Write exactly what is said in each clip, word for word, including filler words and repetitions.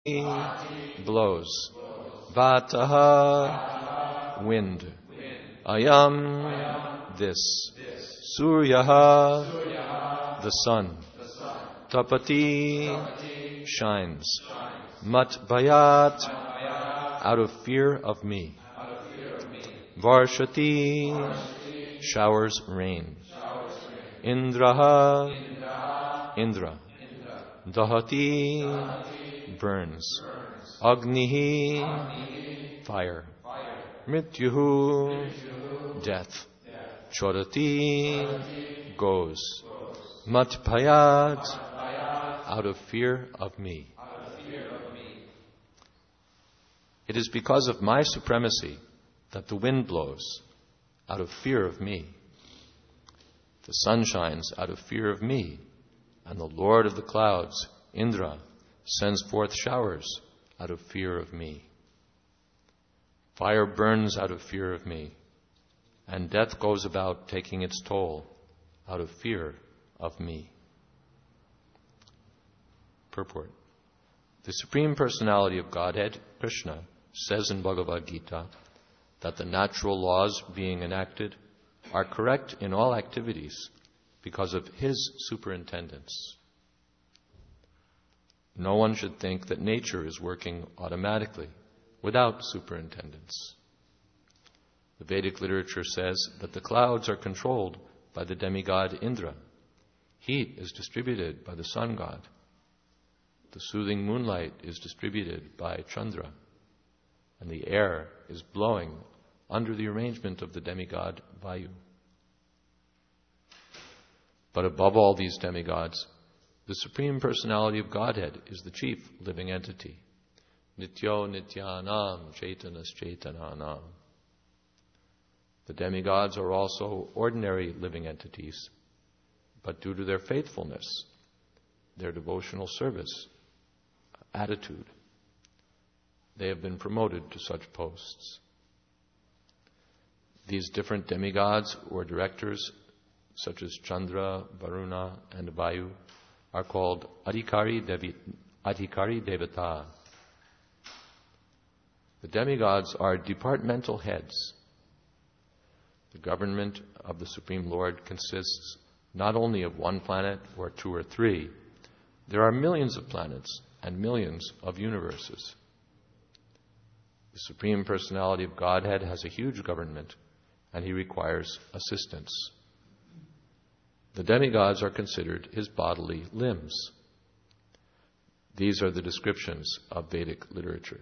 blows. Vataha, wind. Ayam, this. Suryaha, the sun. Tapati, shines. Matbayat, out of fear of me. Varshati, showers rain. Indraha, Indra. Dahati, burns. Agnihi, fire. Mrityuhu, death. Chodati, goes. Matpayat, out of fear of me. It is because of my supremacy that the wind blows, out of fear of me. The sun shines out of fear of me, and the Lord of the clouds, Indra, sends forth showers out of fear of me. Fire burns out of fear of me, and death goes about taking its toll out of fear of me. Purport. The Supreme Personality of Godhead, Krishna, says in Bhagavad Gita that the natural laws being enacted are correct in all activities because of His superintendence. No one should think that nature is working automatically without superintendence. The Vedic literature says that the clouds are controlled by the demigod Indra. Heat is distributed by the sun god. The soothing moonlight is distributed by Chandra. And the air is blowing under the arrangement of the demigod Vayu. But above all these demigods, the Supreme Personality of Godhead is the chief living entity. Nityo Nityanam Chaitanas Chaitananam. The demigods are also ordinary living entities, but due to their faithfulness, their devotional service, attitude, they have been promoted to such posts. These different demigods or directors, such as Chandra, Varuna, and Vayu, are called Adhikari, Devi, Adhikari Devata. The demigods are departmental heads. The government of the Supreme Lord consists not only of one planet or two or three. There are millions of planets and millions of universes. The Supreme Personality of Godhead has a huge government, and He requires assistance. The demigods are considered His bodily limbs. These are the descriptions of Vedic literature.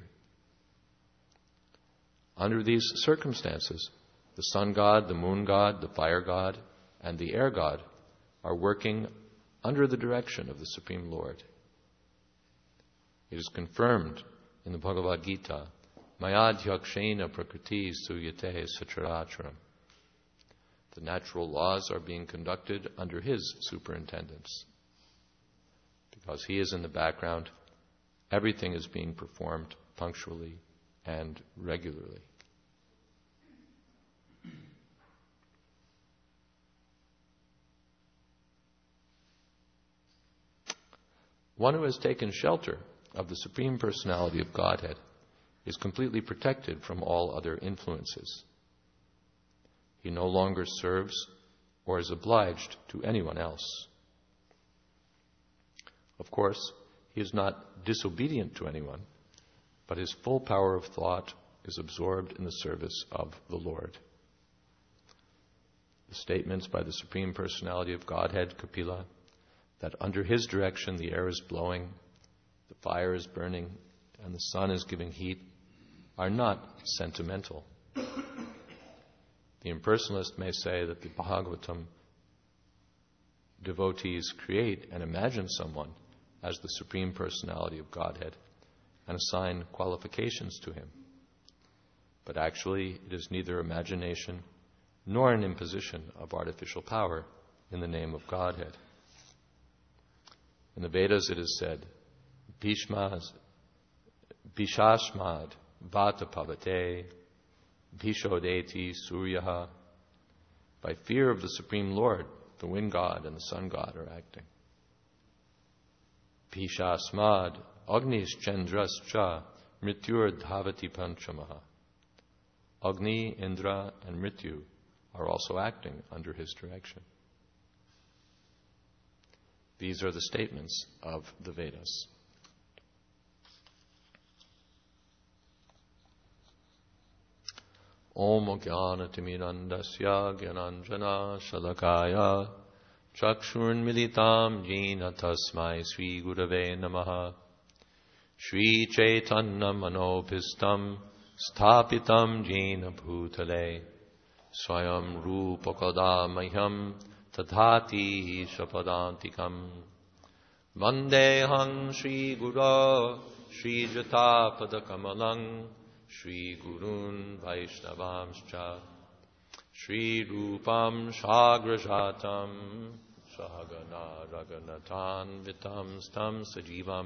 Under these circumstances, the sun god, the moon god, the fire god, and the air god are working under the direction of the Supreme Lord. It is confirmed in the Bhagavad Gita, Mayadhyakshena prakriti suyate satracharam. The natural laws are being conducted under His superintendence. Because He is in the background, everything is being performed punctually and regularly. One who has taken shelter of the Supreme Personality of Godhead is completely protected from all other influences. He no longer serves or is obliged to anyone else. Of course, he is not disobedient to anyone, but his full power of thought is absorbed in the service of the Lord. The statements by the Supreme Personality of Godhead, Kapila, that under His direction the air is blowing, the fire is burning, and the sun is giving heat, are not sentimental. The impersonalist may say that the Bhagavatam devotees create and imagine someone as the Supreme Personality of Godhead and assign qualifications to him. But actually, it is neither imagination nor an imposition of artificial power in the name of Godhead. In the Vedas it is said, Bhishmas, Bhishashmad Vata Pavate, Bhishodeti Suryaha. By fear of the Supreme Lord, the wind god and the sun god are acting. Bhishasmad Agnis Chandrascha Mrityur Dhavati Panchamaha. Agni, Indra, and Mrityu are also acting under his direction. These are the statements of the Vedas. Om Jnanatimirandasya Gyananjana Shalakaya Chakshurmilitam Jena Tasmai Sri Gurave Namaha. Shri Chaitanya Manobhistam Sthapitam Jena Bhutale Swayam Rupakada Mahyam Tadhati Shapadantikam Vandeham Shri Guru Shri Jatapada Kamalang Shri Gurun Vaishnavamscha Shri Rupam Shagrajatam Sahagana Raganatan Vitam Stam Sajivam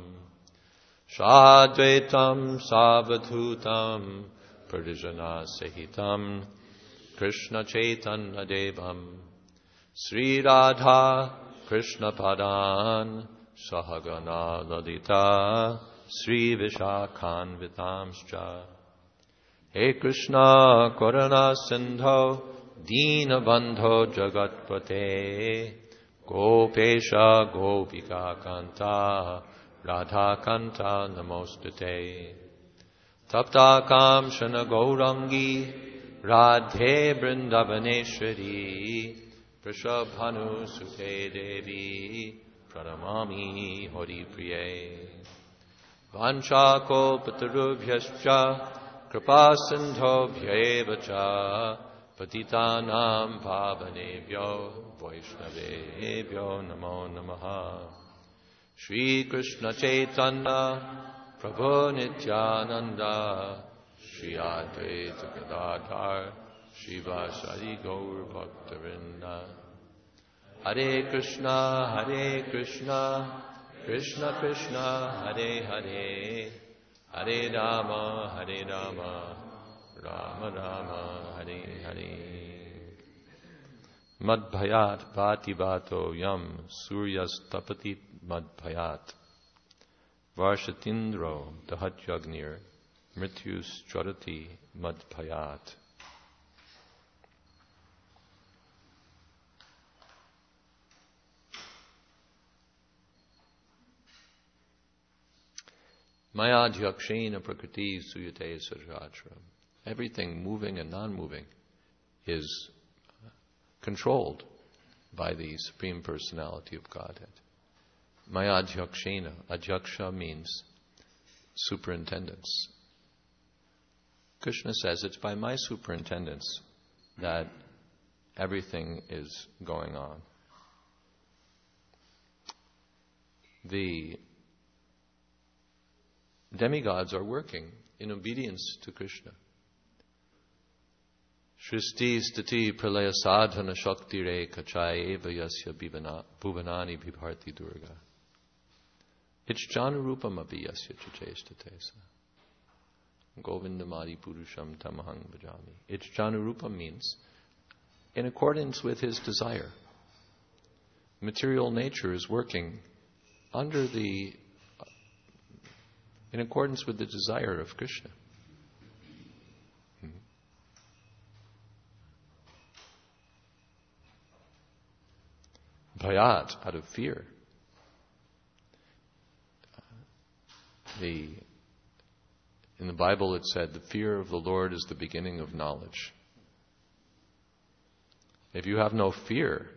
Shadvetam Savadhutam Pradijana Sahitam Krishna Chaitanya Devam Sri Radha Krishna Padan Sahagana Ladita Sri Vishakhan Vitamscha. He Krishna Karuna Sindho Dina Bandho Jagatpate Gopesha Gopika Kanta Radha Kanta Namostate Tapta Kamshana Gaurangi Radhe Vrindavaneshwari Prishabhanu Sute Devi Pranamami Hari Priye Vancha Kalpatarubhyascha Kripa Sindho Bhyevacha Patitanam Pavanebhyo Vaishnavebhyo Namo Namaha. Shri Krishna Chaitanya Prabhu Nityananda Shri Advaita Gadadhar Shivasari Gaur Bhaktavinda. Hare Krishna Hare Krishna Krishna Krishna Hare Hare Hare Rama Hare Rama Rama Rama Hare Hare. Madbhayat Bhati Bhato Yam Suryas Tapati Madbhayat Varshatindro Dahatyagnir Mrityus Charati Madbhayat. Maya Dhyakshena Prakriti Suyate Sarjatra. Everything moving and non-moving is controlled by the Supreme Personality of Godhead. Maya Dhyakshena. Adhyaksha means superintendence. Krishna says it's by my superintendence that everything is going on. The demigods are working in obedience to Krishna. Shristi stati pralaya sadhana shakti re kachai eva yasya bhuvanani bibharti durga. Ichjanurupam api yasya chacheshtatesa. Govindamadi purusham tamahang bhajami. Ichjanurupam means in accordance with his desire. Material nature is working under the in accordance with the desire of Krishna. Hmm. Bhayat, out of fear. The, in the Bible it said, the fear of the Lord is the beginning of knowledge. If you have no fear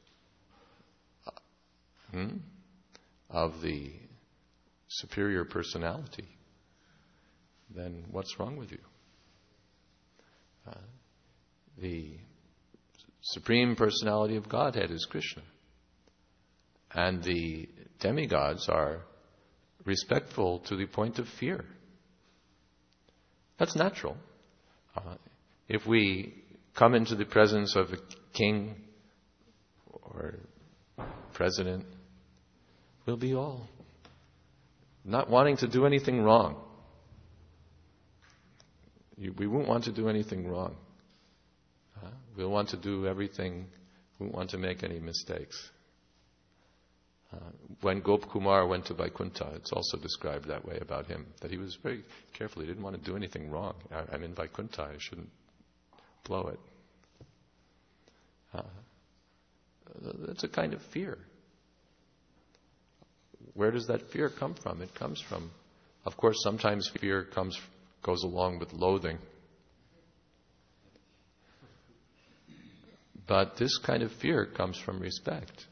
hmm, of the superior personality, then what's wrong with you? Uh, the Supreme Personality of Godhead is Krishna. And the demigods are respectful to the point of fear. That's natural. Uh, if we come into the presence of a king or president, we'll be all not wanting to do anything wrong. You, we won't want to do anything wrong. Uh, we'll want to do everything, we won't want to make any mistakes. Uh, when Gopkumar went to Vaikuntha, it's also described that way about him, that he was very careful. He didn't want to do anything wrong. I, I'm in Vaikuntha, I shouldn't blow it. Uh, that's a kind of fear. Where does that fear come from? It comes from, of course, sometimes fear comes goes along with loathing. But this kind of fear comes from respect.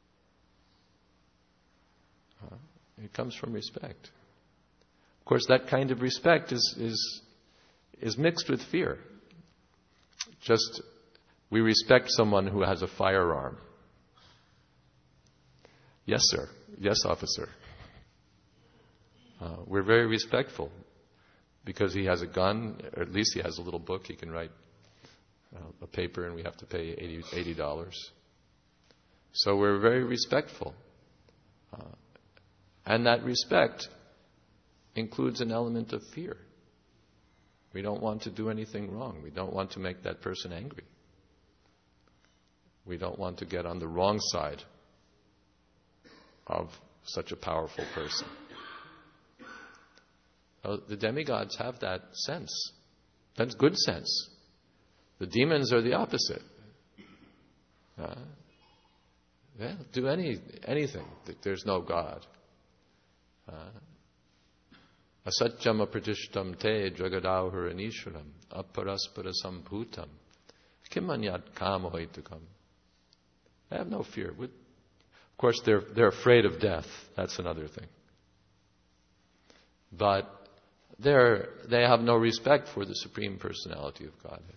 Uh, it comes from respect. Of course, that kind of respect is is is mixed with fear. Just, we respect someone who has a firearm. Yes, sir. Yes, officer. Uh, we're very respectful because he has a gun, or at least he has a little book he can write uh, a paper, and we have to pay eighty dollars. So we're very respectful. Uh, and that respect includes an element of fear. We don't want to do anything wrong. We don't want to make that person angry. We don't want to get on the wrong side of such a powerful person. Uh, the demigods have that sense. That's good sense. The demons are the opposite. Uh, they'll do any anything. There's no God. Uh, Asatyam apratishtam te jagadauharanishwaram aparaspara sambhutam kimanyat kamohitukam. They have no fear. Of course, they're they're afraid of death. That's another thing. But they're they have no respect for the Supreme Personality of Godhead.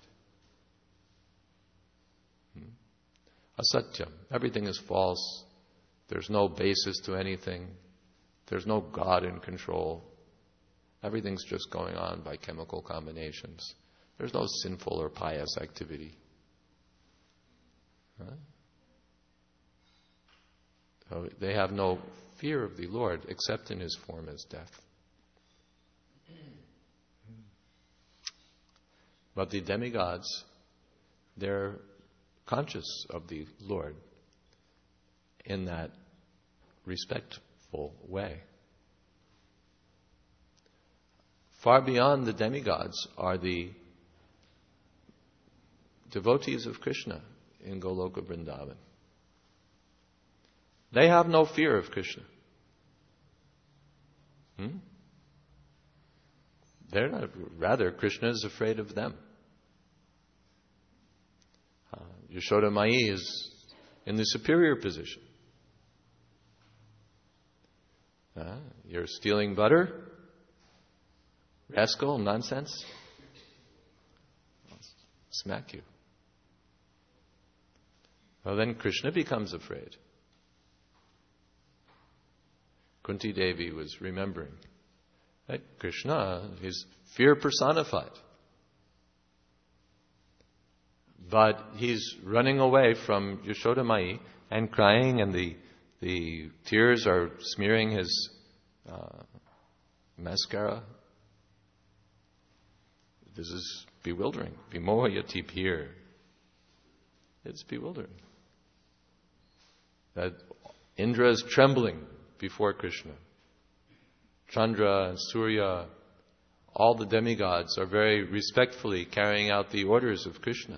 Hmm? Asatyam. Everything is false. There's no basis to anything. There's no God in control. Everything's just going on by chemical combinations. There's no sinful or pious activity. Huh? So they have no fear of the Lord except in His form as death. But the demigods, they're conscious of the Lord in that respectful way. Far beyond the demigods are the devotees of Krishna in Goloka Vrindavan. They have no fear of Krishna. Hmm? They're not, rather, Krishna is afraid of them. Uh, Yashoda Mai is in the superior position. Uh, you're stealing butter? Rascal, nonsense. I'll smack you. Well, then Krishna becomes afraid. Kunti Devi was remembering that Krishna is fear personified. But he's running away from Yashoda Mai and crying, and the the tears are smearing his uh, mascara. This is bewildering. Vimohayati here. It's bewildering. That Indra is trembling before Krishna. Chandra and Surya, all the demigods are very respectfully carrying out the orders of Krishna.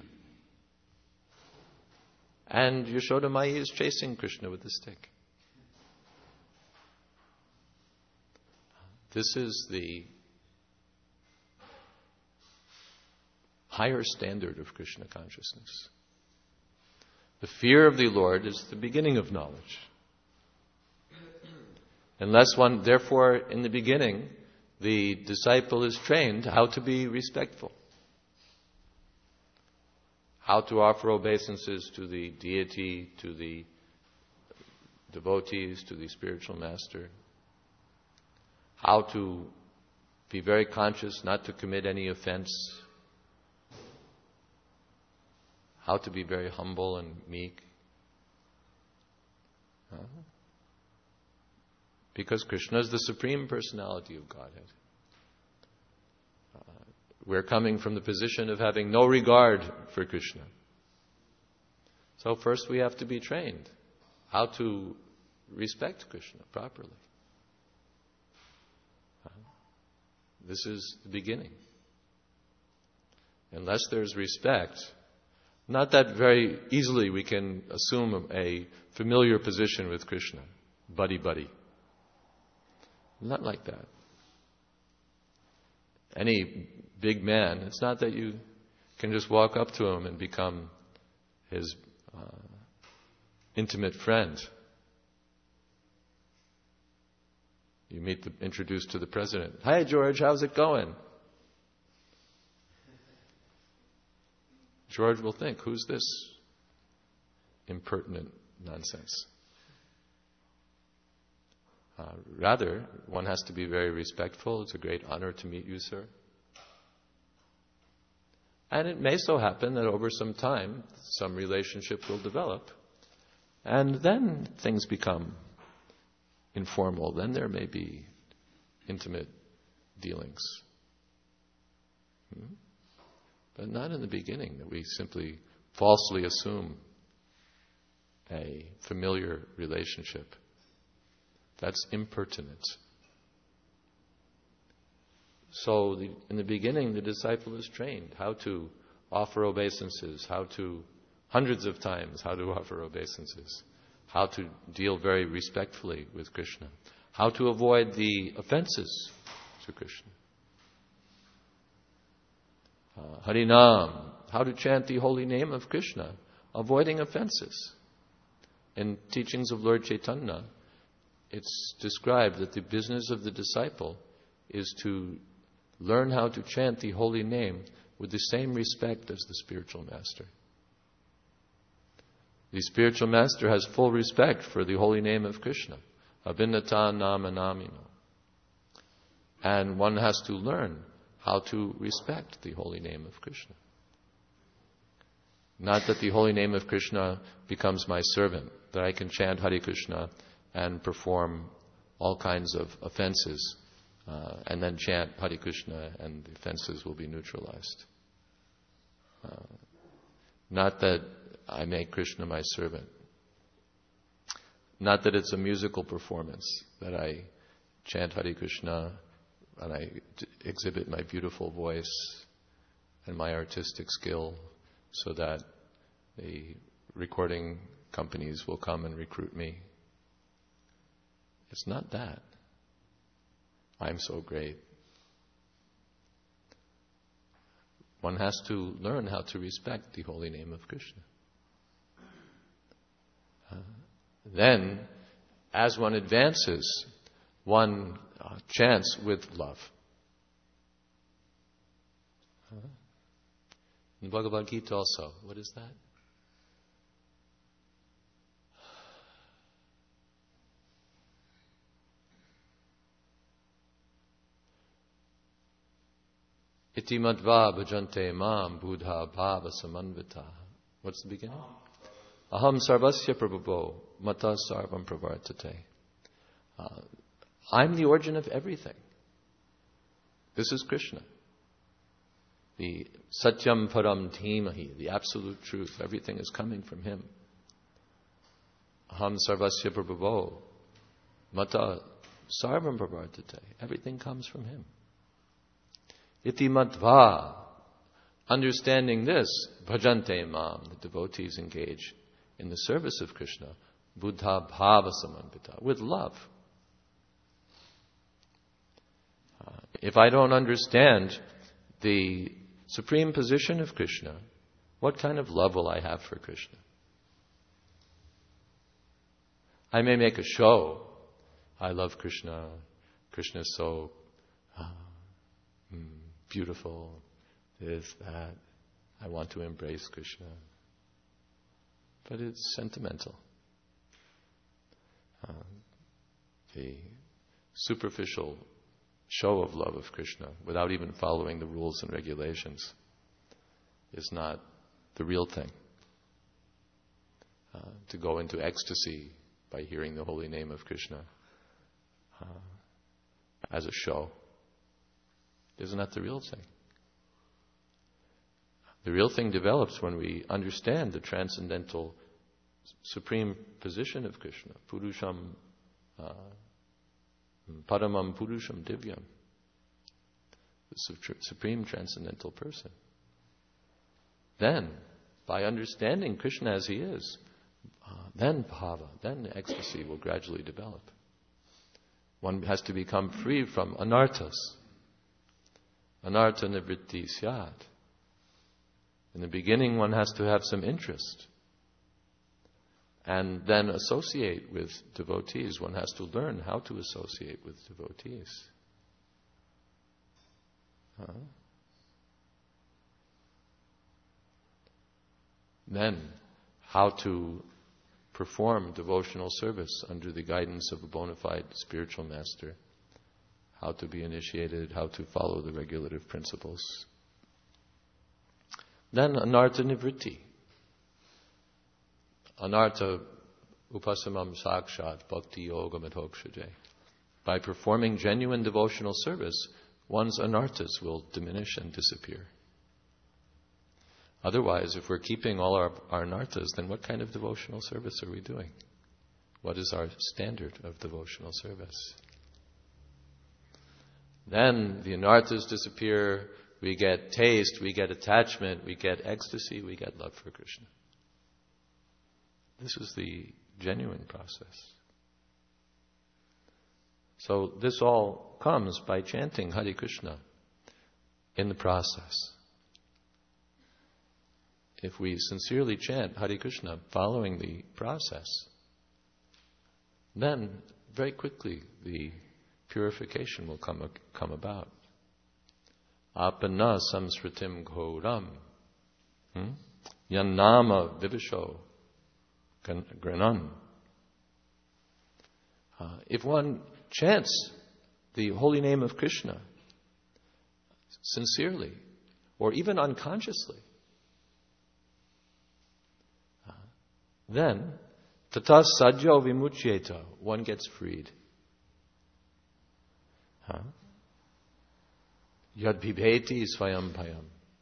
And Yashoda Mai is chasing Krishna with a stick. This is the higher standard of Krishna consciousness. The fear of the Lord is the beginning of knowledge. Unless one, therefore, in the beginning, the disciple is trained how to be respectful, how to offer obeisances to the deity, to the devotees, to the spiritual master, how to be very conscious not to commit any offense, how to be very humble and meek. Uh-huh. Because Krishna is the Supreme Personality of Godhead. Uh, we're coming from the position of having no regard for Krishna. So first we have to be trained how to respect Krishna properly. Uh, this is the beginning. Unless there's respect, not that very easily we can assume a familiar position with Krishna, buddy-buddy. Not like that. Any big man, it's not that you can just walk up to him and become his uh, intimate friend. You meet, the, introduced to the president. Hi, George, how's it going? George will think, who's this impertinent nonsense? Uh, rather, one has to be very respectful. It's a great honor to meet you, sir. And it may so happen that over some time, some relationship will develop. And then things become informal. Then there may be intimate dealings. Hmm? But not in the beginning, that we simply falsely assume a familiar relationship. That's impertinent. So the, in the beginning, the disciple is trained how to offer obeisances, how to, hundreds of times, how to offer obeisances, how to deal very respectfully with Krishna, how to avoid the offenses to Krishna. Uh, Harinam, how to chant the holy name of Krishna, avoiding offenses. In teachings of Lord Chaitanya, it's described that the business of the disciple is to learn how to chant the holy name with the same respect as the spiritual master. The spiritual master has full respect for the holy name of Krishna. Abhinata nama namino. And one has to learn how to respect the holy name of Krishna. Not that the holy name of Krishna becomes my servant, that I can chant Hare Krishna and perform all kinds of offenses, uh, and then chant Hare Krishna and the offenses will be neutralized. Uh, not that I make Krishna my servant. Not that it's a musical performance, that I chant Hare Krishna and I d- exhibit my beautiful voice and my artistic skill so that the recording companies will come and recruit me. It's not that. I'm so great. One has to learn how to respect the holy name of Krishna. Uh, then, as one advances, one uh, chants with love. Uh, in Bhagavad Gita also, what is that? Iti madva bhajante mam buddha bhava samanvita. What's the beginning? Aham sarvasya prabhavo mata sarvam pravartate. Uh, I'm the origin of everything. This is Krishna. The satyam param dhimahi, the absolute truth. Everything is coming from Him. Aham sarvasya prabhavo mata sarvam pravartate. Everything comes from Him. Iti madva, understanding this, bhajante mam, the devotees engage in the service of Krishna, buddha bhava samanvita, with love. Uh, if I don't understand the supreme position of Krishna, what kind of love will I have for Krishna? I may make a show. I love Krishna. Krishna is so uh, mm, beautiful, this, that. I want to embrace Krishna. But it's sentimental. Uh, the superficial show of love of Krishna, without even following the rules and regulations, is not the real thing. Uh, to go into ecstasy by hearing the holy name of Krishna uh, as a show, isn't that the real thing? The real thing develops when we understand the transcendental supreme position of Krishna, Purusham, uh, Paramam Purusham Divyam, the supreme transcendental person. Then, by understanding Krishna as he is, uh, then bhava, then ecstasy will gradually develop. One has to become free from anarthas. Anartha nivritti syat. In the beginning, one has to have some interest. And then associate with devotees. One has to learn how to associate with devotees. Huh? Then, how to perform devotional service under the guidance of a bona fide spiritual master. How to be initiated, how to follow the regulative principles. Then, anartha nivritti. Anartha upasamam sakshat bhakti yoga madhokshaje. By performing genuine devotional service, one's anarthas will diminish and disappear. Otherwise, if we're keeping all our, our anarthas, then what kind of devotional service are we doing? What is our standard of devotional service? Then the anarthas disappear, we get taste, we get attachment, we get ecstasy, we get love for Krishna. This is the genuine process. So this all comes by chanting Hare Krishna in the process. If we sincerely chant Hare Krishna following the process, then very quickly the purification will come, come about. Apana samsritim ghoram hmm? Yannama vivisho granan. Uh, if one chants the holy name of Krishna sincerely, or even unconsciously, uh, then tata sadhyo vimuchyeta, one gets freed. Huh? Yad bibheti svayam bhayam.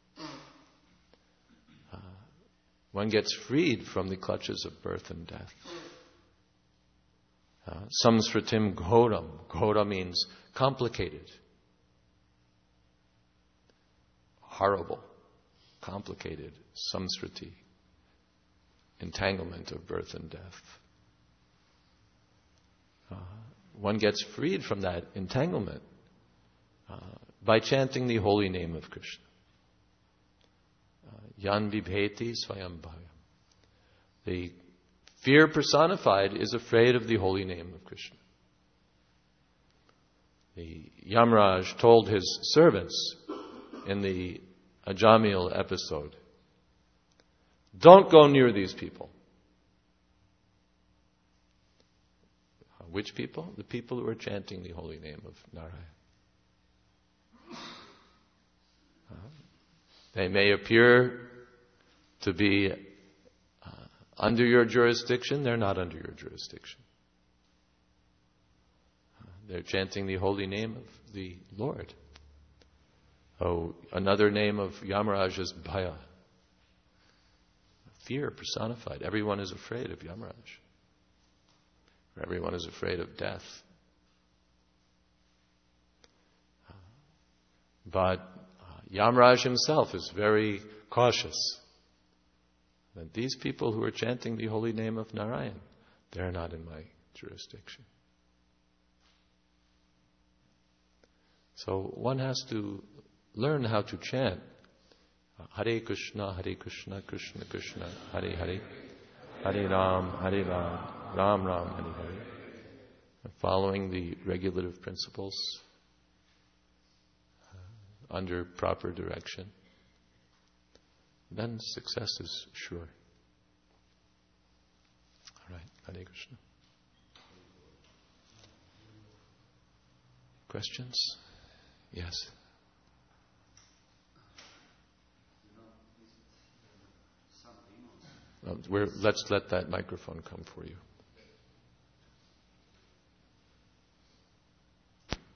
Uh, one gets freed from the clutches of birth and death. Uh, samsritim ghoram. Ghora means complicated. Horrible. Complicated. Samsriti. Entanglement of birth and death. Uh, one gets freed from that entanglement uh, by chanting the holy name of Krishna. Yan vibheti svayam bhayam. The fear personified is afraid of the holy name of Krishna. The Yamraj told his servants in the Ajamil episode, don't go near these people. Which people? The people who are chanting the holy name of Narayana. Uh, they may appear to be uh, under your jurisdiction. They're not under your jurisdiction. Uh, they're chanting the holy name of the Lord. Oh, another name of Yamaraj is Bhaya. Fear personified. Everyone is afraid of Yamaraj. Everyone is afraid of death. But uh, Yamraj himself is very cautious that these people who are chanting the holy name of Narayan, they're not in my jurisdiction. So one has to learn how to chant Hare Krishna, Hare Krishna, Krishna Krishna, Hare Hare, Hare Ram, Hare Ram, Ram Ram, Hare Hare. Following the regulative principles uh, under proper direction, then success is sure. All right, Hare Krishna. Questions? Yes. Well, we're, let's let that microphone come for you.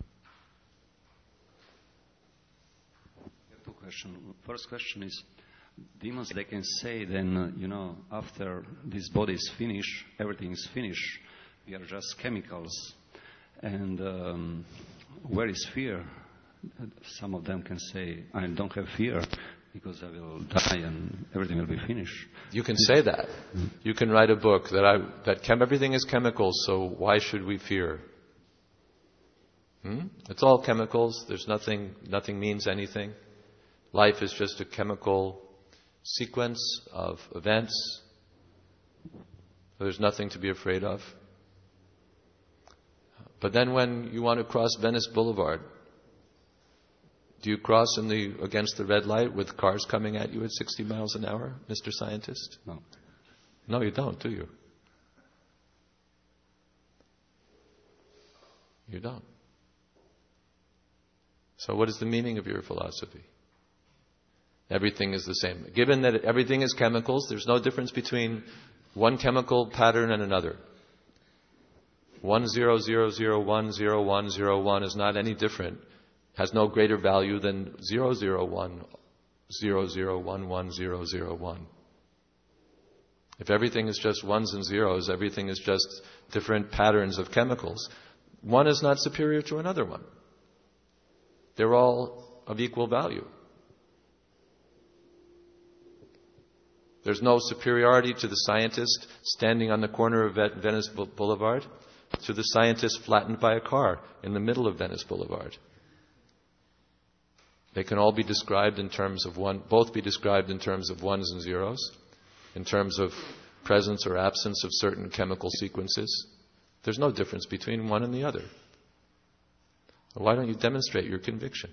Two questions. First question is, demons, they can say then, uh, you know, after this body is finished, everything is finished. We are just chemicals. And um, where is fear? Some of them can say, I don't have fear because I will die and everything will be finished. You can say that. Mm-hmm. You can write a book that I, that chem, everything is chemicals, so why should we fear? Hmm? It's all chemicals. There's nothing, nothing means anything. Life is just a chemical sequence of events. There's nothing to be afraid of. But then when you want to cross Venice Boulevard, do you cross in the against the red light with cars coming at you at sixty miles an hour, Mister Scientist? No. No, you don't, do you? You don't. So what is the meaning of your philosophy? Everything is the same. Given that everything is chemicals, there's no difference between one chemical pattern and another. One zero zero zero one zero one zero one is not any different, has no greater value than zero zero one zero zero one one zero zero one. If everything is just ones and zeros, everything is just different patterns of chemicals, one is not superior to another one. They're all of equal value. There's no superiority to the scientist standing on the corner of Venice Boulevard to the scientist flattened by a car in the middle of Venice Boulevard. They can all be described in terms of one, both be described in terms of ones and zeros, in terms of presence or absence of certain chemical sequences. There's no difference between one and the other. Why don't you demonstrate your conviction?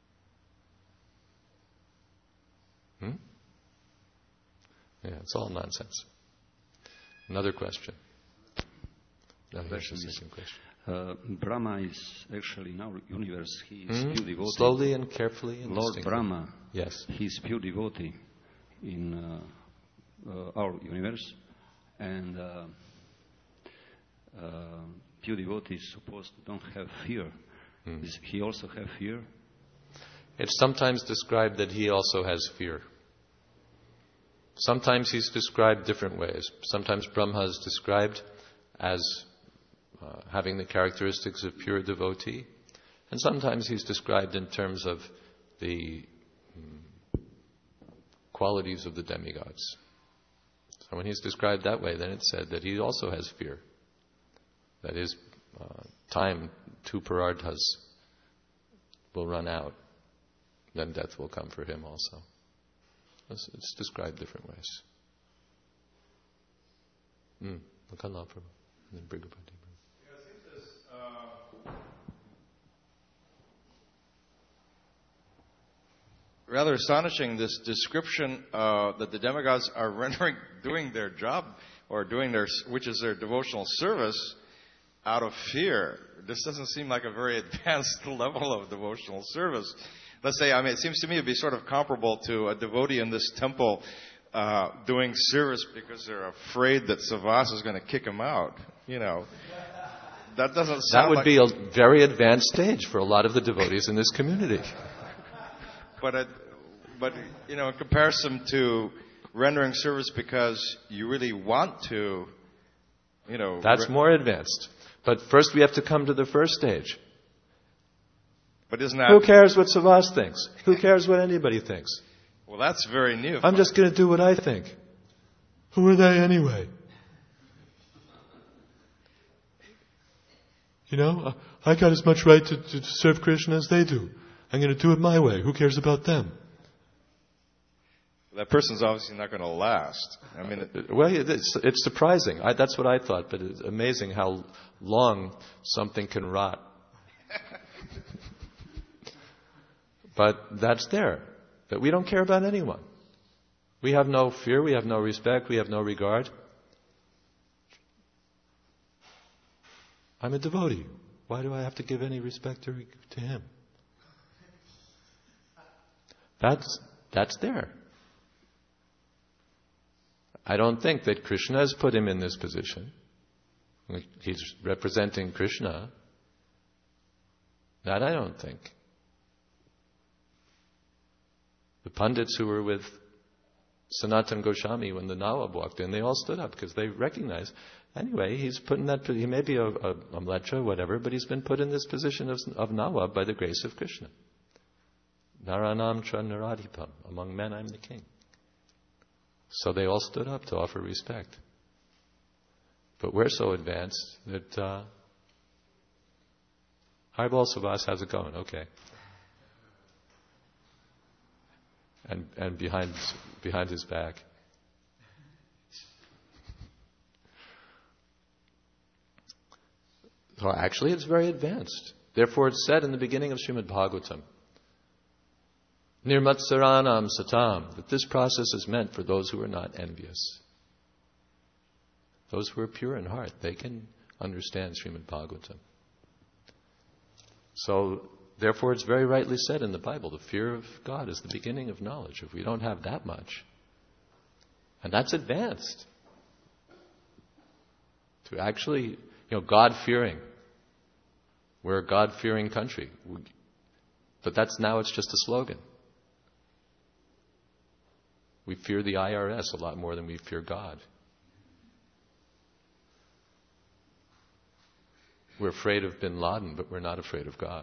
Hmm? Yeah, it's all nonsense. Another question. No, that's the second question. Uh, Brahma is actually in our universe. He is mm-hmm. pure devotee. Slowly and carefully and Lord distinctly. Brahma. Yes. He is pure devotee in uh, uh, our universe, and uh, uh, pure devotee is supposed to don't have fear. Mm. Does he also have fear? It's sometimes described that he also has fear. Sometimes he's described different ways. Sometimes Brahma is described as uh, having the characteristics of pure devotee, and sometimes he's described in terms of the um, qualities of the demigods. So when he's described that way, then it's said that he also has fear. That his uh, time, two parardhas, will run out. Then death will come for him also. It's, it's described different ways. Mm. Rather astonishing, this description uh, that the demigods are rendering, doing their job, or doing their, which is their devotional service, out of fear. This doesn't seem like a very advanced level of devotional service. Let's say, I mean, it seems to me to be sort of comparable to a devotee in this temple uh, doing service because they're afraid that Savas is going to kick him out. You know, that doesn't sound That would like, be a very advanced stage for a lot of the devotees in this community. But, it, but you know, in comparison to rendering service because you really want to, you know... That's re- more advanced. But first we have to come to the first stage. But isn't that... Who cares what Savas thinks? Who cares what anybody thinks? Well, that's very new. I'm just going to do what I think. Who are they anyway? You know, I got as much right to, to serve Krishna as they do. I'm going to do it my way. Who cares about them? That person's obviously not going to last. I mean, it, well, it's, it's surprising. I, that's what I thought, but it's amazing how long something can rot. But that's there. That we don't care about anyone. We have no fear. We have no respect. We have no regard. I'm a devotee. Why do I have to give any respect to, to him? That's that's there. I don't think that Krishna has put him in this position. He's representing Krishna. That I don't think. The pundits who were with Sanatana Goswami, when the Nawab walked in, they all stood up because they recognized, anyway, he's put in that, he may be a, a, a mlecha, whatever, but he's been put in this position of, of Nawab by the grace of Krishna. Naranam cha naradhipam. Among men, I'm the king. So they all stood up to offer respect. But we're so advanced that, uh, hi, Bal Savas, how's it going? Okay. And and behind behind his back. So actually, it's very advanced. Therefore, it's said in the beginning of Srimad Bhagavatam, Nirmatsaranam satam, that this process is meant for those who are not envious. Those who are pure in heart, they can understand Srimad Bhagavatam. So, therefore, it's very rightly said in the Bible, the fear of God is the beginning of knowledge. If we don't have that much, and that's advanced, to actually, you know, God-fearing. We're a God-fearing country. But that's now, it's just a slogan. We fear the I R S a lot more than we fear God. We're afraid of bin Laden, but we're not afraid of God.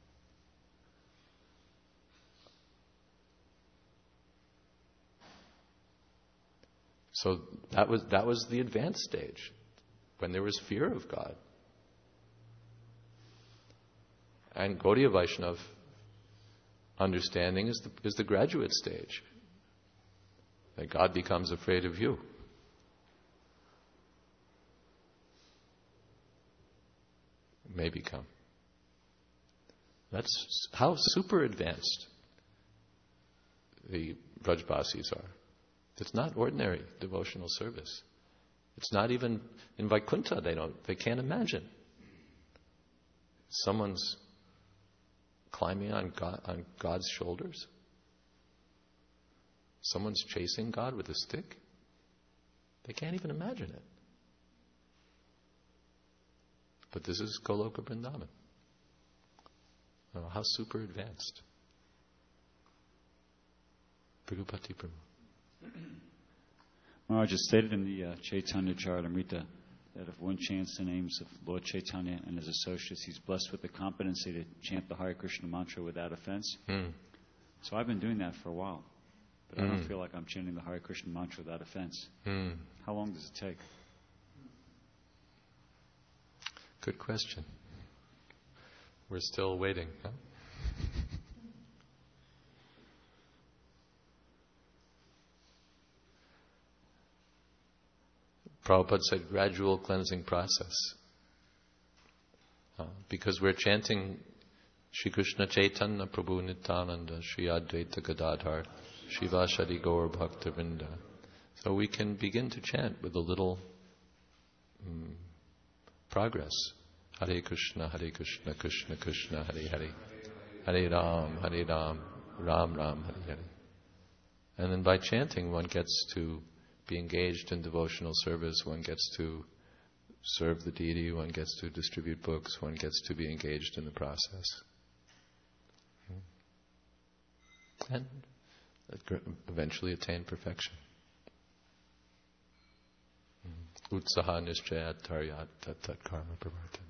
So that was that was the advanced stage, when there was fear of God. And Gaudiya Vaishnav understanding is the, is the graduate stage. That God becomes afraid of you. May become. That's how super advanced the Vrajbasis are. It's not ordinary devotional service. It's not even in Vaikuntha. They don't. They can't imagine. Someone's climbing on God, on God's shoulders. Someone's chasing God with a stick. They can't even imagine it. But this is Goloka Vrindavan. Oh, how super advanced. Prabhupati Prabhu. Maharaj, it's stated in the uh, Chaitanya Charitamrita that if one chants the names of Lord Chaitanya and his associates, he's blessed with the competency to chant the Hare Krishna mantra without offense. Mm. So I've been doing that for a while, but mm. I don't feel like I'm chanting the Hare Krishna mantra without offense. Mm. How long does it take? Good question. We're still waiting, huh? Prabhupada said gradual cleansing process. Uh, because we're chanting Shri Krishna Chaitanya Prabhu Nityananda Shri Advaita Gadadhar Shiva Shadi Gaur Bhakta Vrinda. So we can begin to chant with a little um, progress. Hare Krishna, Hare Krishna, Krishna Krishna, Hare Hare. Hare Ram, Hare Ram, Ram Ram, Hare Hare. And then by chanting one gets to be engaged in devotional service, one gets to serve the deity, one gets to distribute books, one gets to be engaged in the process. And eventually attain perfection. Utsaha nishchayat taryat tat tat karma pravartan.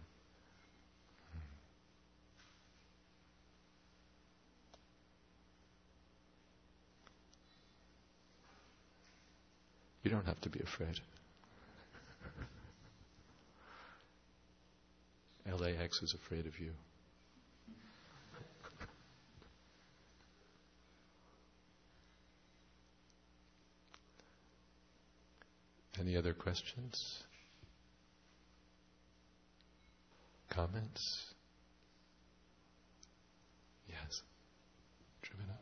You don't have to be afraid. L A X is afraid of you. Any other questions? Comments? Yes. Trivina?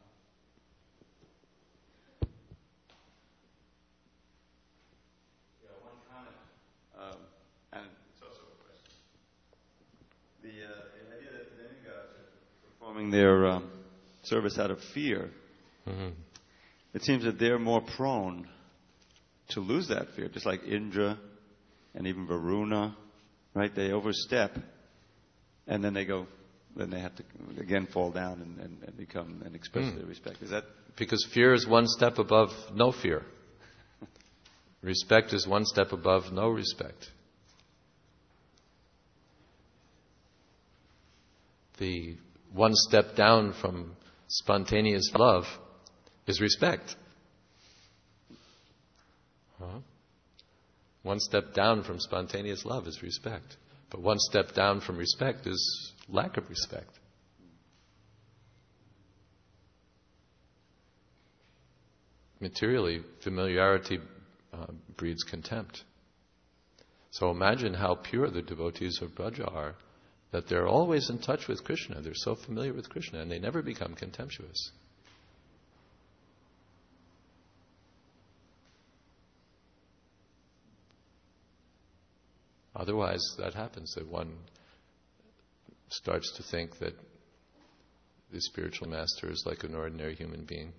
Um, and it's also a question. The, uh, the idea that the demigods are performing their um, service out of fear, mm-hmm. it seems that they're more prone to lose that fear, just like Indra and even Varuna, right? They overstep, and then they go then they have to again fall down and, and, and become and express Mm. their respect. Is that Because fear is one step above no fear. Respect is one step above no respect. The one step down from spontaneous love is respect. Huh? One step down from spontaneous love is respect. But one step down from respect is lack of respect. Materially, familiarity uh, breeds contempt. So imagine how pure the devotees of Braja are, that they're always in touch with Krishna. They're so familiar with Krishna, and they never become contemptuous. Otherwise, that happens, that one starts to think that the spiritual master is like an ordinary human being.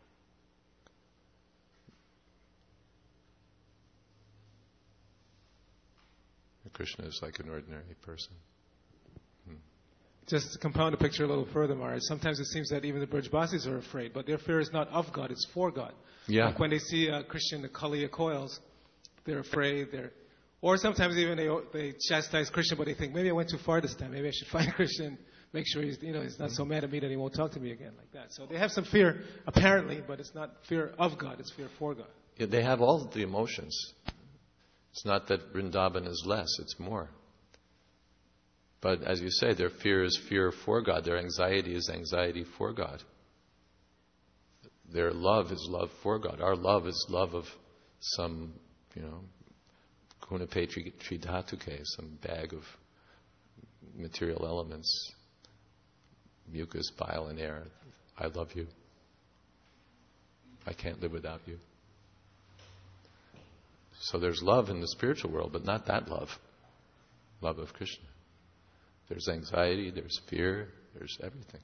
Krishna is like an ordinary person. Hmm. Just to compound the picture a little further, Maharaj, sometimes it seems that even the Brajbasis are afraid, but their fear is not of God, it's for God. Yeah. Like when they see a Christian, the Kaliya coils, they're afraid, they're... Or sometimes even they they chastise Krishna, but they think, maybe I went too far this time, maybe I should find Krishna, make sure he's, you know, he's not so mad at me that he won't talk to me again, like that. So they have some fear, apparently, but it's not fear of God, it's fear for God. Yeah, they have all the emotions. It's not that Vrindavan is less, it's more. But as you say, their fear is fear for God. Their anxiety is anxiety for God. Their love is love for God. Our love is love of some, you know, kunapetri tridhatuke, some bag of material elements, mucus, bile, and air. I love you. I can't live without you. So there's love in the spiritual world, but not that love. Love of Krishna. There's anxiety, there's fear, there's everything.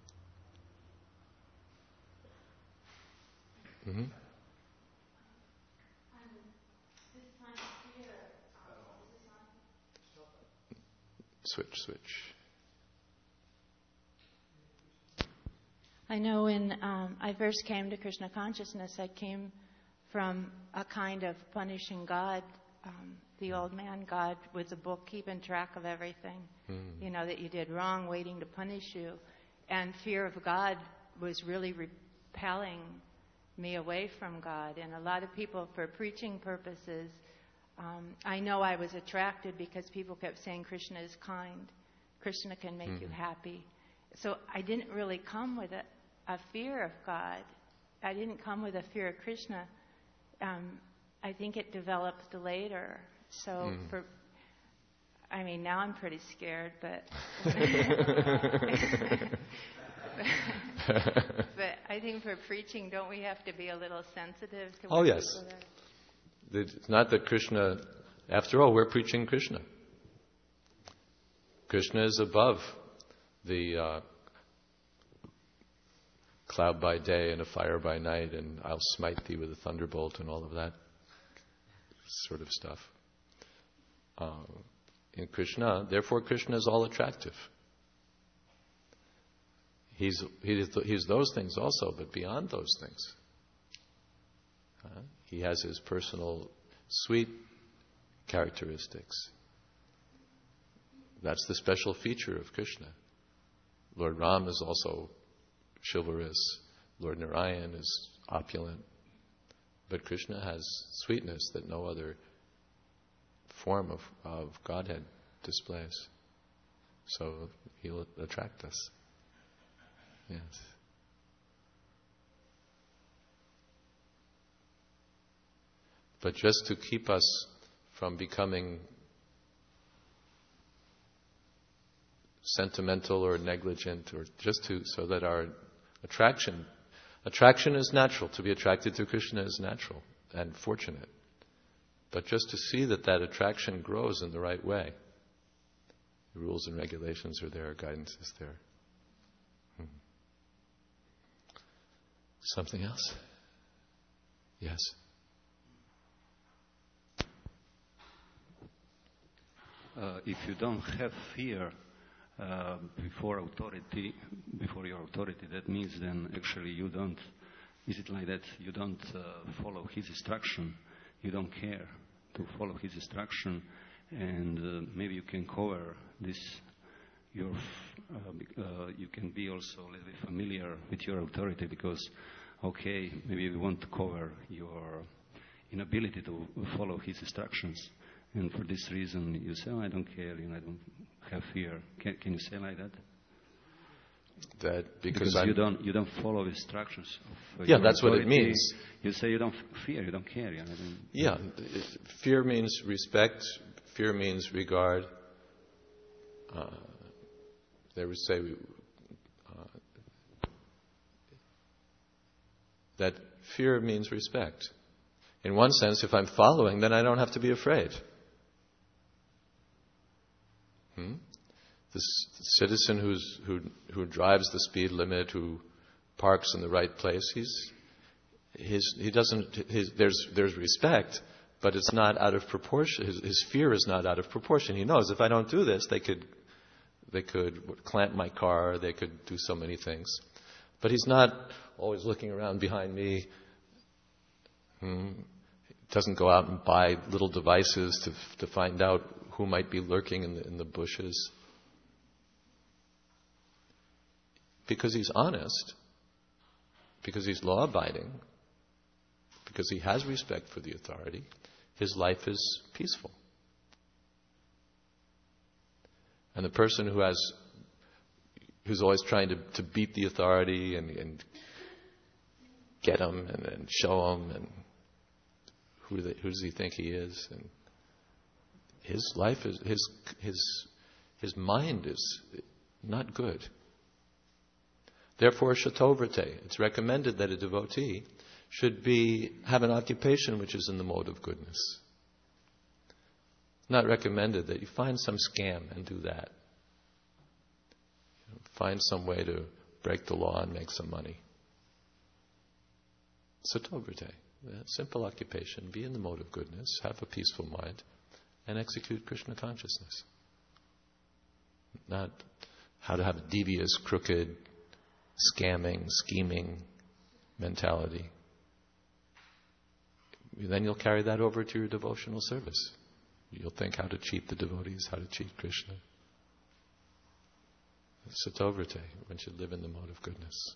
Mm-hmm. Switch, switch. I know when um, I first came to Krishna consciousness, I came from a kind of punishing God, um, the old man God with a book keeping track of everything, mm. you know, that you did wrong, waiting to punish you. And fear of God was really repelling me away from God. And a lot of people, for preaching purposes, um, I know I was attracted because people kept saying Krishna is kind. Krishna can make mm. you happy. So I didn't really come with a, a fear of God. I didn't come with a fear of Krishna. Um, I think it developed later. So mm. for, I mean, now I'm pretty scared, but, but I think for preaching, don't we have to be a little sensitive to what Oh, yes. people are? It's not that Krishna, after all, we're preaching Krishna. Krishna is above the uh, cloud by day and a fire by night, and I'll smite thee with a thunderbolt and all of that sort of stuff. Uh, in Krishna, therefore Krishna is all attractive. He's, he's, he's those things also, but beyond those things. Uh, he has his personal sweet characteristics. That's the special feature of Krishna. Lord Ram is also chivalrous. Lord Narayan is opulent. But Krishna has sweetness that no other form of, of Godhead displays. So he'll attract us. Yes. But just to keep us from becoming sentimental or negligent, or just to, so that our attraction, attraction is natural. To be attracted to Krishna is natural and fortunate. But just to see that that attraction grows in the right way. The rules and regulations are there, guidance is there. Hmm. Something else? Yes. Uh, if you don't have fear, uh, before authority, before your authority, that means then actually you don't, is it like that, you don't uh, follow his instruction, you don't care to follow his instruction, and uh, maybe you can cover this, your, uh, uh, you can be also a little bit familiar with your authority because, okay, maybe we want to cover your inability to follow his instructions. And for this reason, you say, oh, I don't care, you know, I don't have fear. Can, can you say like that? That because, because you don't you don't follow instructions. Of, uh, yeah, that's authority. What it means. You say you don't fear, you don't care. You know, don't, yeah, fear means respect. Fear means regard. Uh, they would say uh, that fear means respect. In one sense, if I'm following, then I don't have to be afraid. Hmm? This citizen who's, who who drives the speed limit, who parks in the right place, he's his he doesn't his, there's there's respect, but it's not out of proportion. His, his fear is not out of proportion. He knows if I don't do this, they could they could clamp my car, they could do so many things. But he's not always looking around behind me. Hmm. Doesn't go out and buy little devices to to find out who might be lurking in the, in the bushes. Because he's honest, because he's law-abiding, because he has respect for the authority, his life is peaceful. And the person who has, who's always trying to, to beat the authority and, and get him and, and show him and who, they, who does he think he is, and his life is his his his mind is not good. Therefore, shatovrate, it's recommended that a devotee should be have an occupation which is in the mode of goodness. Not recommended that you find some scam and do that. You know, find some way to break the law and make some money. Shatovrate, a simple occupation, be in the mode of goodness, have a peaceful mind, and execute Krishna consciousness. Not how to have a devious, crooked, scamming, scheming mentality. Then you'll carry that over to your devotional service. You'll think how to cheat the devotees, how to cheat Krishna. Satovrate, one should live in the mode of goodness.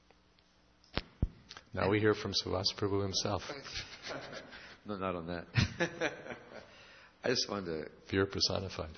Now we hear from Suvas Prabhu himself. No, not on that. I just wanted to... Fear personified.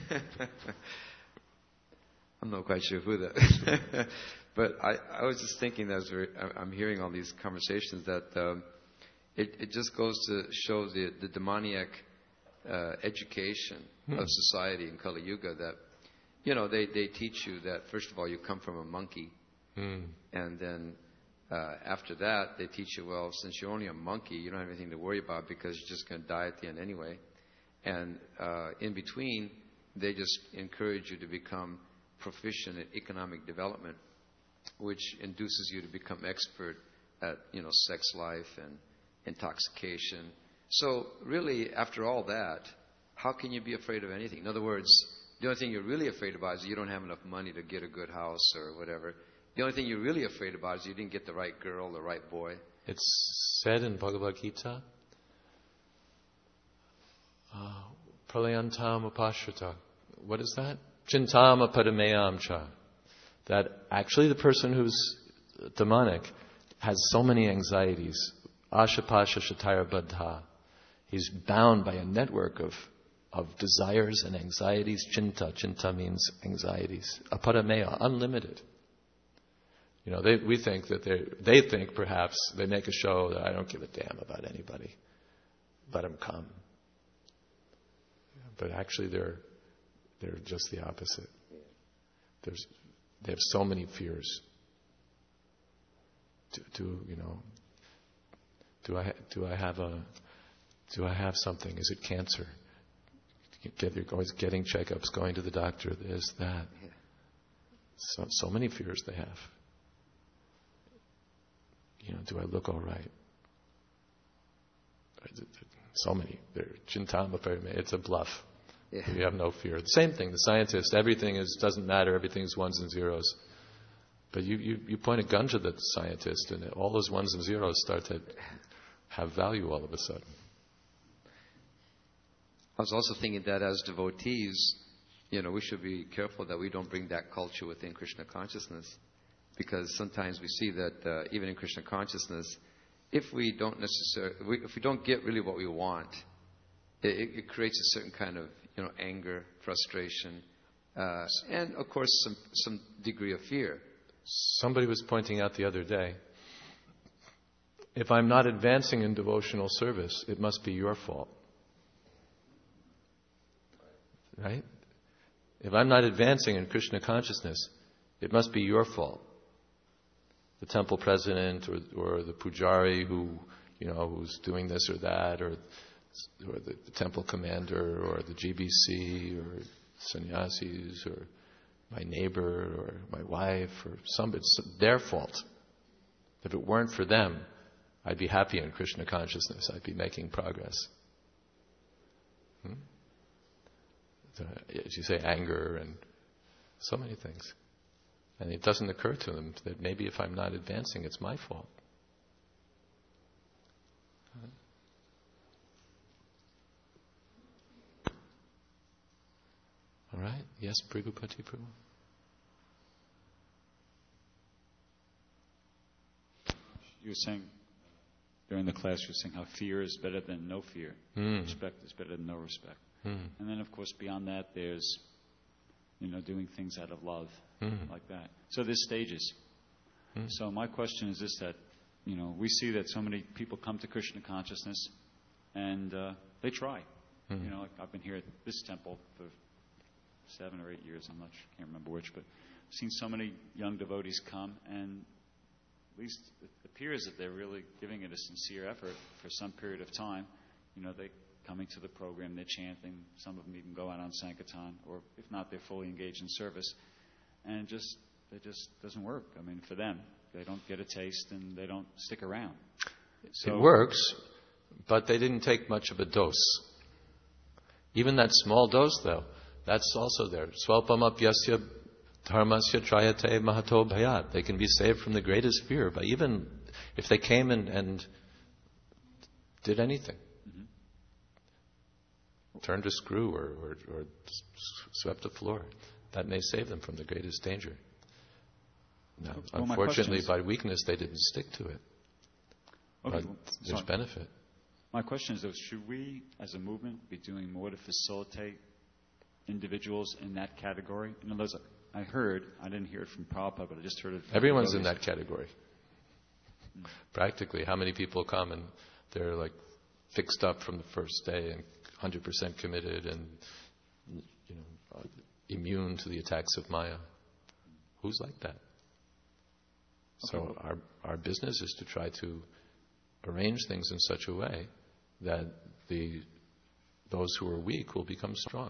I'm not quite sure who that... But I, I was just thinking, as we're, I'm hearing all these conversations, that um, it, it just goes to show the, the demoniac uh, education hmm. of society in Kali Yuga, that, you know, they, they teach you that, first of all, you come from a monkey. Hmm. And then uh, after that, they teach you, well, since you're only a monkey, you don't have anything to worry about because you're just going to die at the end anyway. And uh, in between, they just encourage you to become proficient in economic development, which induces you to become expert at, you know, sex life and intoxication. So really, after all that, how can you be afraid of anything? In other words, the only thing you're really afraid about is you don't have enough money to get a good house or whatever. The only thing you're really afraid about is you didn't get the right girl, the right boy. It's said in Bhagavad Gita, uh, Pralayantam upashrita. What is that? Chintama padameyam cha. That actually the person who's demonic has so many anxieties. Ashapasha shataya baddha. He's bound by a network of, of desires and anxieties. Chinta. Chinta means anxieties. Apadameya, unlimited. You know, they, we think that they they think perhaps they make a show that I don't give a damn about anybody. Let them come. But actually they're they're just the opposite. There's They have so many fears. Do, do you know? Do I do I have a? Do I have something? Is it cancer? Get, you're always getting checkups, going to the doctor. This, that. So so many fears they have. You know, do I look all right? So many. They're chintama. It's a bluff. Yeah. You have no fear. The same thing, the scientist, everything is doesn't matter, everything is ones and zeros. But you, you, you point a gun to the scientist, and all those ones and zeros start to have value all of a sudden. I was also thinking that as devotees, you know, we should be careful that we don't bring that culture within Krishna consciousness. Because sometimes we see that uh, even in Krishna consciousness, if we don't necessarily, if we don't get really what we want, it, it creates a certain kind of, you know, anger, frustration, uh, and of course some some degree of fear. Somebody was pointing out the other day, if I'm not advancing in devotional service, it must be your fault. Right? If I'm not advancing in Krishna consciousness, it must be your fault. The temple president or, or the pujari who, you know, who's doing this or that, or, or the, the temple commander or the G B C or sannyasis or my neighbor or my wife or somebody. It's their fault. If it weren't for them, I'd be happy in Krishna consciousness. I'd be making progress. Hmm? As you say, anger and so many things. And it doesn't occur to them that maybe if I'm not advancing, it's my fault. All right? Yes, Brigupati Prabhu? You were saying, during the class, you were saying how fear is better than no fear. Mm. Respect is better than no respect. Mm. And then, of course, beyond that, there's, you know, doing things out of love, mm. like that. So there's stages. Mm. So my question is this, that, you know, we see that so many people come to Krishna consciousness and uh, they try. Mm. You know, like I've been here at this temple for seven or eight years. I'm not sure, can't remember which, but I've seen so many young devotees come, and at least it appears that they're really giving it a sincere effort for some period of time. You know, they coming to the program, they're chanting. Some of them even go out on Sankirtan, or if not, they're fully engaged in service. And it just, it just doesn't work. I mean, for them, they don't get a taste and they don't stick around. So, it works, but they didn't take much of a dose. Even that small dose, though, that's also there. Swalpamapyasya dharmasya trayate mahato bhayat. They can be saved from the greatest fear by even if they came and, and did anything. Turned a screw or, or, or swept the floor. That may save them from the greatest danger. Now, well, unfortunately, is, by weakness, they didn't stick to it. Okay, but well, there's sorry. benefit. My question is, though, should we, as a movement, be doing more to facilitate individuals in that category? In other words, I heard, I didn't hear it from Prabhupada, but I just heard it from Everyone's devotees. in that category. Hmm. Practically, how many people come and they're like fixed up from the first day and one hundred percent committed and, you know, uh, immune to the attacks of Maya? Who's like that? So okay. our our business is to try to arrange things in such a way that the those who are weak will become strong.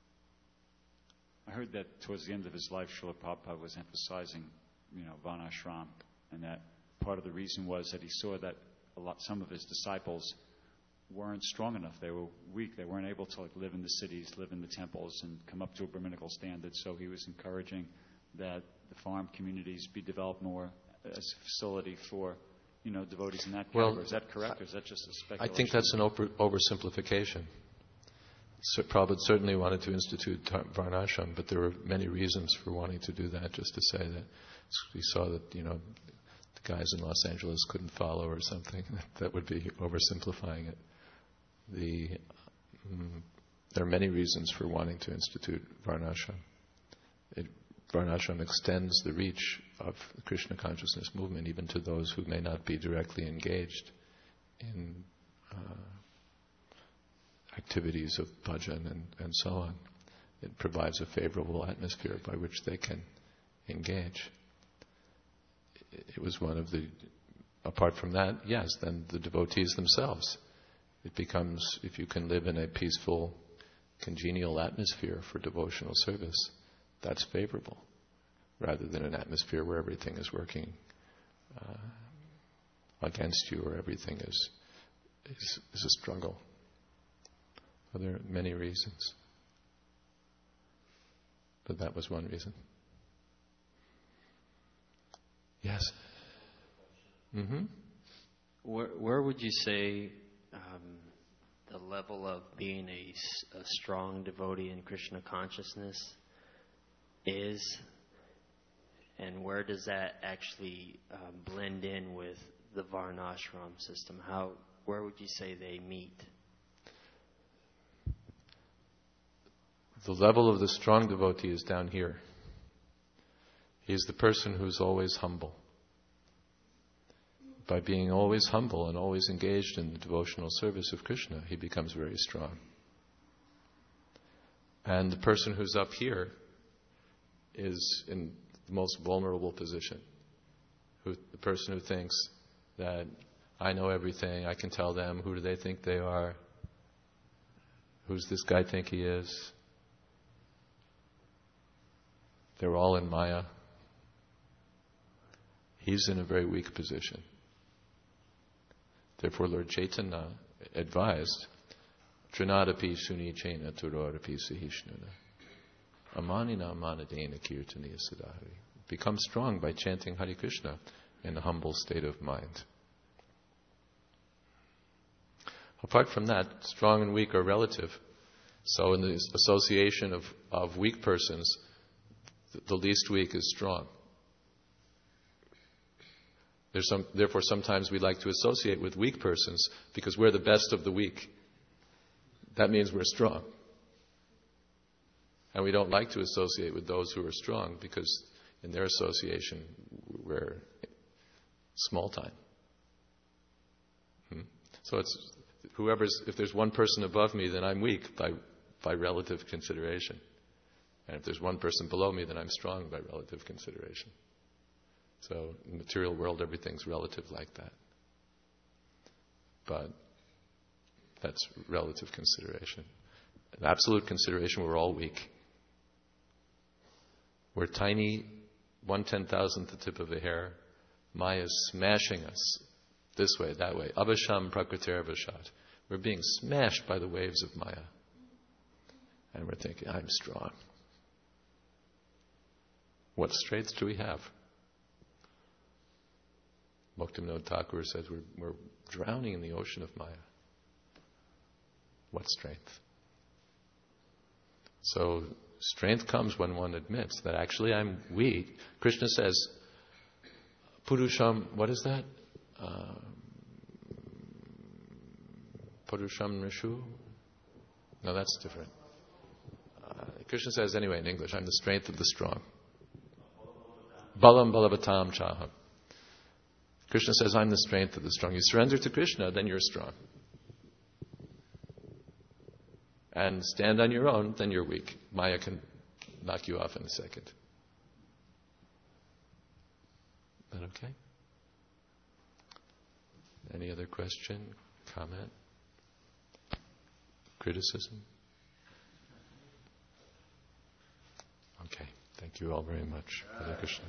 I heard that towards the end of his life, Srila Prabhupada was emphasizing, you know, Varnashram, and that part of the reason was that he saw that a lot, some of his disciples weren't strong enough. They were weak. They weren't able to like live in the cities, live in the temples, and come up to a Brahminical standard. So he was encouraging that the farm communities be developed more as a facility for, you know, devotees in that category. Well, is that correct, or is that just a speculation? I think that's an over, oversimplification. So Prabhupada certainly wanted to institute Varnashram, but there were many reasons for wanting to do that, just to say that he saw that, you know, the guys in Los Angeles couldn't follow or something. That would be oversimplifying it. The, um, there are many reasons for wanting to institute Varnashram. It, Varnashram extends the reach of the Krishna consciousness movement even to those who may not be directly engaged in uh, activities of bhajan and, and so on. It provides a favorable atmosphere by which they can engage. It was one of the, apart from that, yes, then the devotees themselves. It becomes, if you can live in a peaceful, congenial atmosphere for devotional service, that's favorable, rather than an atmosphere where everything is working uh, against you or everything is, is is a struggle. Well, there are many reasons. So that was one reason. Yes. Mm-hmm. Where, where would you say um, the level of being a, a strong devotee in Krishna consciousness is, and where does that actually um, blend in with the Varnashram system? How, where would you say they meet? The level of the strong devotee is down here. He's the person who's always humble. By being always humble and always engaged in the devotional service of Krishna, he becomes very strong. And the person who's up here is in the most vulnerable position. Who, the person who thinks that I know everything, I can tell them, who do they think they are? Who's this guy think he is? They're all in Maya. He's in a very weak position. Therefore, Lord Chaitanya advised, Trinadapi suni chena turorapi sahishnuna. Amanina manadena kirtaniya sadahari. Become strong by chanting Hare Krishna in a humble state of mind. Apart from that, strong and weak are relative. So in the association of, of weak persons, the least weak is strong. There's some, therefore, sometimes we like to associate with weak persons because we're the best of the weak. That means we're strong. And we don't like to associate with those who are strong because in their association we're small time. Hmm? So it's whoever's, if there's one person above me, then I'm weak by, by relative consideration. And if there's one person below me, then I'm strong by relative consideration. So in the material world, everything's relative like that. But that's relative consideration. In absolute consideration, we're all weak. We're tiny, one ten thousandth the tip of a hair. Maya is smashing us this way, that way. Abhasham prakritir avashat. We're being smashed by the waves of Maya. And we're thinking, I'm strong. What strength do we have? Bhaktivinoda Thakur says we're, we're drowning in the ocean of Maya. What strength? So strength comes when one admits that actually I'm weak. Krishna says, Purusham, what is that? Uh, Purusham Rishu? No, that's different. Uh, Krishna says anyway in English, I'm the strength of the strong. Balam balavatam chaham. Krishna says, I'm the strength of the strong. You surrender to Krishna, then you're strong. And stand on your own, then you're weak. Maya can knock you off in a second. Is that okay? Any other question, comment, criticism? Okay. Thank you all very much. Hare Krishna.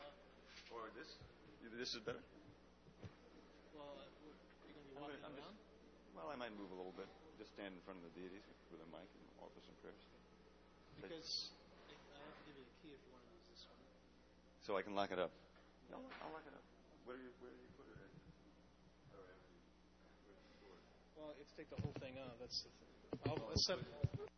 This is better? Well, you're going to be walking around? Well, I might move a little bit. Just stand in front of the deities with a mic and offer some prayers. Because I I have to give you a key if you want to use this one. So I can lock it up. No, I'll lock it up. Where do you, where do you put it in? Well, it's take the whole thing out. That's the thing. I'll, let's set,